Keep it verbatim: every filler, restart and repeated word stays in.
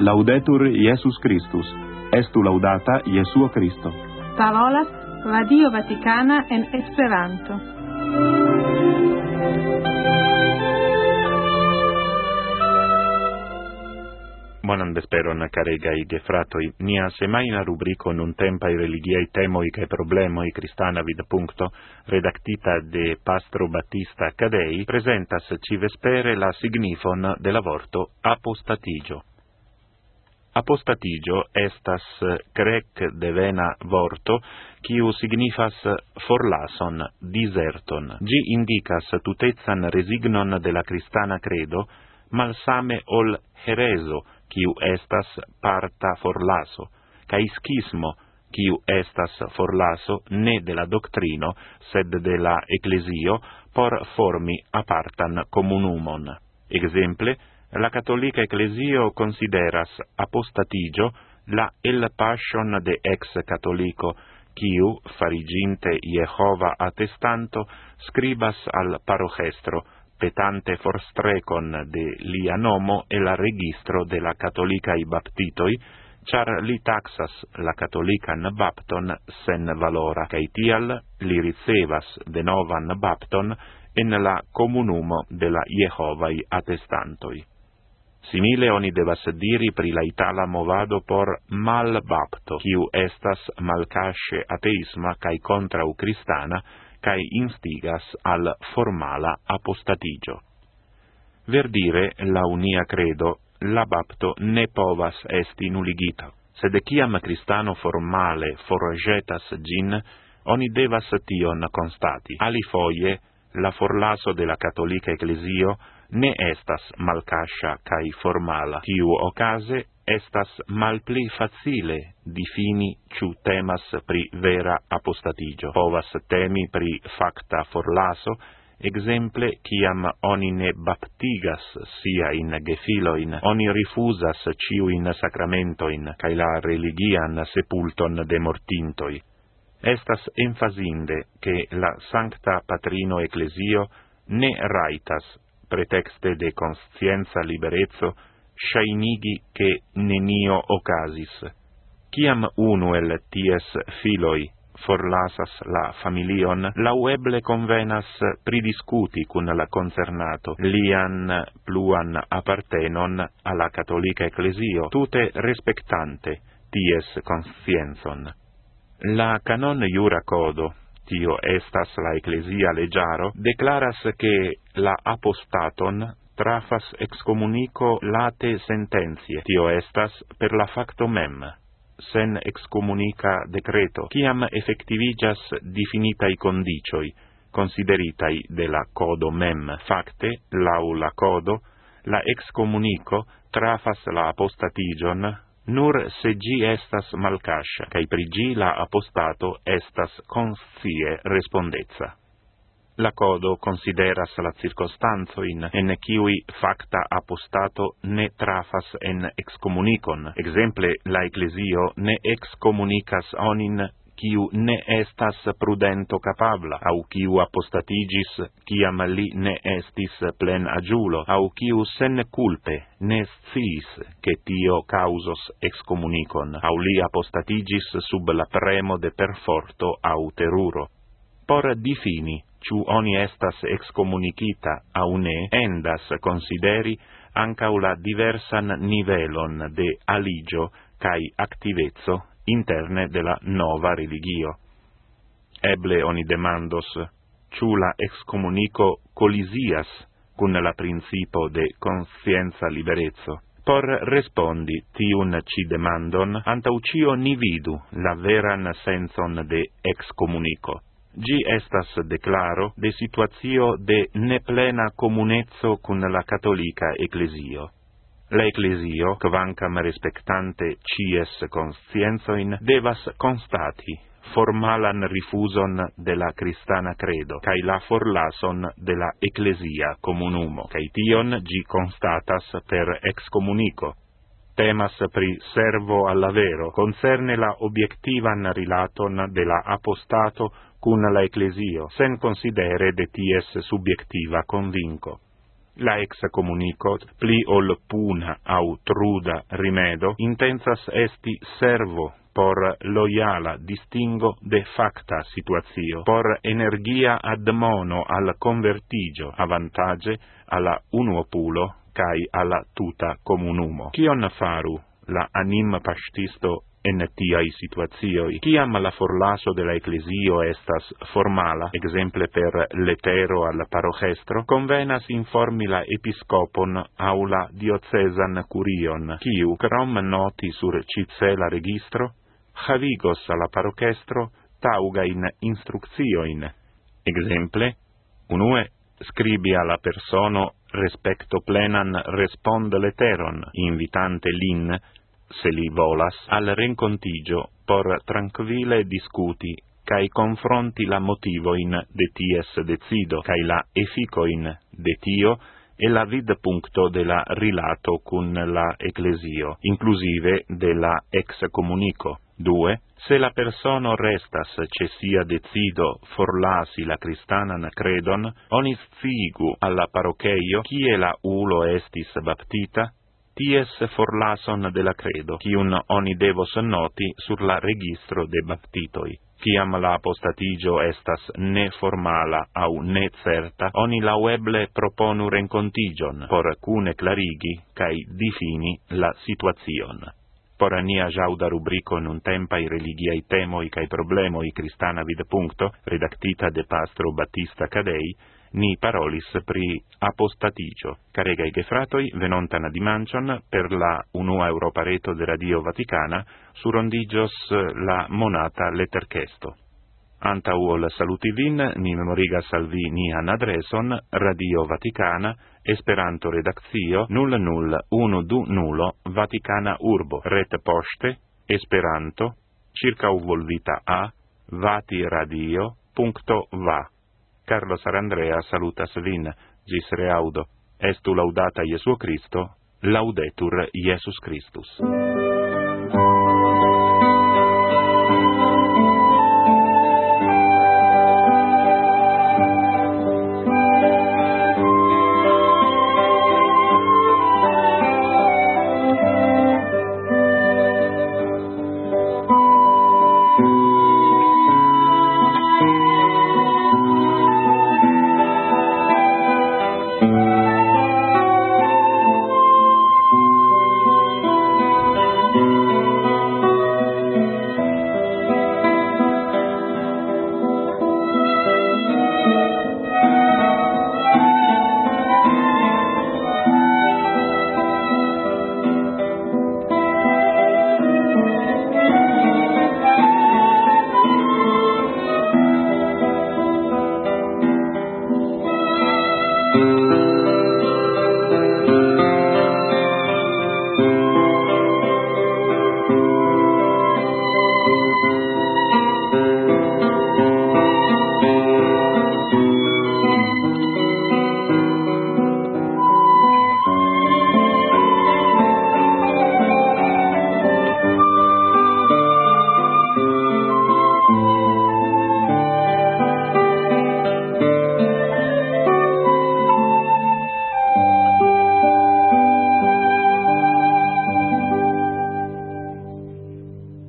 Laudetur Iesus Christus. Estu laudata Jesuo Christo. Parolas Radio Vaticana en Esperanto. Bonan vesperon, caregaj gefratoj. Nia semajna rubriko nuntempaj religiaj temoj kaj problemoj kristana vidpunkto, redaktita de Pastro Battista Cadei, presentas civespere la signifon de la vorto apostatigio. Apostatigio estas grec devena vorto, kiu signifas forlason, diserton. Gi indicas tutezzan resignon de la cristana credo, malsame ol hereso, kiu estas parta forlaso, kai schismo, kiu estas forlaso ne de la doctrino, sed de la ecclesio, por formi apartan communumon. Exemple, la cattolica ecclesio consideras apostatigio la el passion de ex cattolico, kiu, fariginte Jehova attestanto, scribas al parochestro, petante forstrecon de lia nomo e la registro de la cattolicai baptitoi, char li taxas la cattolican bapton sen valora, cae tial li ricevas de novan bapton en la comunumo de la Jehovai attestantoi. Simile oni devas diri pri la itala movado por mal bapto, kiu estas malcasce ateisma cae contrau cristana, cae instigas al formala apostatigio. Verdire, la unia credo, la bapto ne povas esti nuligita. Sed ciam cristano formale forgetas gin, oni devas tion constati. Alifoje, la forlaso de la cattolica ecclesio ne estas malcascia cae formala. Tiu ocase estas malpli facile difini ciu temas pri vera apostatigio. Povas temi pri facta forlaso, exemple, ciam oni ne baptigas sia in gefiloin, oni rifusas ciuin sacramentoin, cae la religian sepulton de mortintoi. Estas enfasinde che la Sancta Patrino Ecclesio ne raitas, pretexte de conscienza liberezzo, shainigi che nenio ocasis. Ciam unu el ties filoi forlasas la familion, laueble convenas pridiscuti cun la concernato lian pluan appartenon alla cattolica ecclesio, tute respectante ties conscienzon. La canon iura codo, tio estas la ecclesia legiaro, declaras che la apostaton trafas excommunico late sententie. Tio estas per la facto mem, sen excommunica decreto, ciam effectivigas definitai condicioi, consideritai de la codo mem. Facte, lau la codo, la excommunico trafas la apostatigion nur se gi estas malcascia, cae pri gi la apostato estas conscie respondezza. La codo consideras la circostanzoin en kiui facta apostato ne trafas en excommunicon. Exemple, la ecclesio ne excommunicas onin kiu ne estas prudento capabla, au kiu apostatigis ciam li ne estis plen agiulo, au kiu sen culpe ne sciis che tio causos excommunicon, au li apostatigis sub la premo de perforto au teruro. Por difini, ciu oni estas excommunicita au ne, endas consideri ancau la diversan nivelon de aligio cae activezzo interne de la nova religio. Eble oni demandos, ciu la excommunico colisias cun la principio de conscienza liberezzo. Por respondi tiun ci demandon, antau cio ni vidu la veran senson de excommunico. Gi estas declaro de situatio de neplena comunezzo cun la cattolica ecclesio. La ecclesio, quancam respectante cies conscienzoin, devas constati formalan rifuson de la cristana credo, cae la forlason de la ecclesia communumo, cae tion gi constatas per excommunico. Temas pri servo alla vero, concerne la obiectivan rilaton de la apostato cun la ecclesio, sen considere de ties subiectiva convinco. La ex communicot pli ol puna au truda rimedo intensas esti servo por loyala distingo de facta situatio, por energia ad mono al convertigio avantage alla unuopulo cae alla tuta comunumo. Kion faru la anim pastisto en tiai situatioi? Ciam la forlaso de la ecclesio estas formala, exemple per letero al parochestro, convenas informi la episcopon au la diocesan curion, quiu, crom noti sur cicela registro, havigos alla parochestro taugain instructioin. Exemple, unue scribi alla persono respecto plenan respond letteron, invitante lin, se li volas, al rencontigio por tranquille discuti, cae confronti la motivoin de ties decido, cae la efficoin de tio, e la vid puncto de la rilato cun la ecclesio, inclusive de la ex communico. Due, se la persono restas ce sia decido forlasi la cristanan credon, onis figu alla parocheio, kie la ulo estis baptita, ties forlason de la credo, cium oni devos noti sur la registro de baptitoi. Ciam la apostatigio estas ne formala au ne certa, oni laueble proponu rencontigion, por cune clarigi cae difini la situazion. Por nia jauda rubrico nun tempai religiai temoi cae problemoi cristana vid puncto, redactita de pastro Battista Cadei, ni parolis pri apostatigio. Caregai gefratoi, venontan dimancion, per la unua Europareto de Radio Vaticana, surondigios la monata letterchesto. Antau ol saluti vin, ni memorigas al vi nian adreson, Radio Vaticana, Esperanto redakcio nul nul unu du nulo Vaticana Urbo, ret poste, Esperanto, circa volvita a vati radio punto va. Carlo Sarandrea salutas vin, gis reaudo, estu laudata Iesu Christo, laudetur Iesus Christus.